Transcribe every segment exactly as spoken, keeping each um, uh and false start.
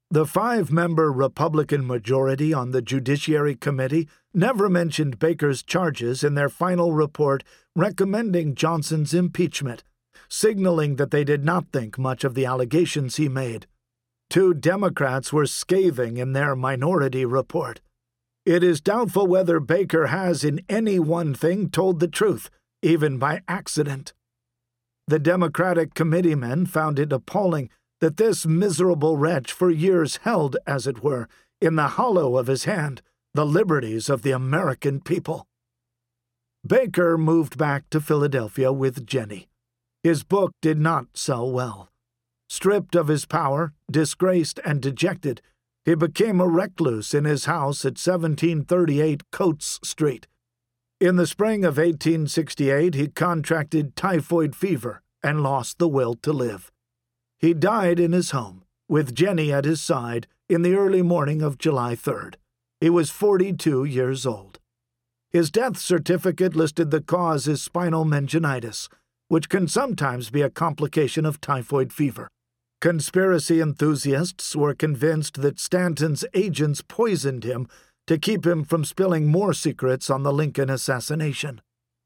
The five-member Republican majority on the Judiciary Committee never mentioned Baker's charges in their final report recommending Johnson's impeachment, signaling that they did not think much of the allegations he made. Two Democrats were scathing in their minority report. It is doubtful whether Baker has in any one thing told the truth, even by accident. The Democratic committeemen found it appalling that this miserable wretch for years held, as it were, in the hollow of his hand, the liberties of the American people. Baker moved back to Philadelphia with Jenny. His book did not sell well. Stripped of his power, disgraced and dejected, he became a recluse in his house at seventeen thirty-eight Coates Street. In the spring of eighteen sixty-eight, he contracted typhoid fever and lost the will to live. He died in his home, with Jenny at his side, in the early morning of July third. He was forty-two years old. His death certificate listed the cause as spinal meningitis, which can sometimes be a complication of typhoid fever. Conspiracy enthusiasts were convinced that Stanton's agents poisoned him to keep him from spilling more secrets on the Lincoln assassination.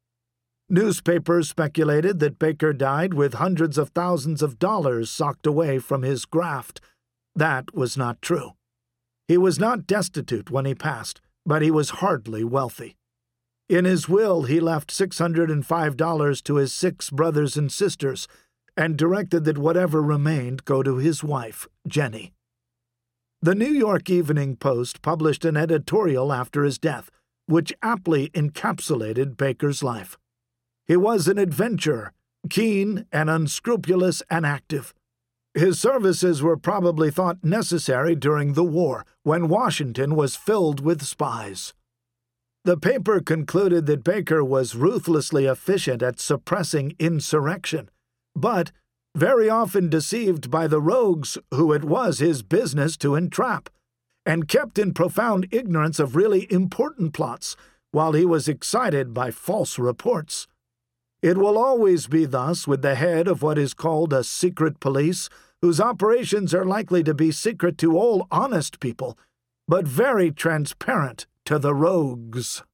Newspapers speculated that Baker died with hundreds of thousands of dollars socked away from his graft. That was not true. He was not destitute when he passed, but he was hardly wealthy. In his will, he left six hundred five dollars to his six brothers and sisters, and directed that whatever remained go to his wife, Jenny. The New York Evening Post published an editorial after his death, which aptly encapsulated Baker's life. He was an adventurer, keen and unscrupulous and active. His services were probably thought necessary during the war, when Washington was filled with spies. The paper concluded that Baker was ruthlessly efficient at suppressing insurrection, but very often deceived by the rogues who it was his business to entrap, and kept in profound ignorance of really important plots while he was excited by false reports. It will always be thus with the head of what is called a secret police, whose operations are likely to be secret to all honest people, but very transparent to the rogues.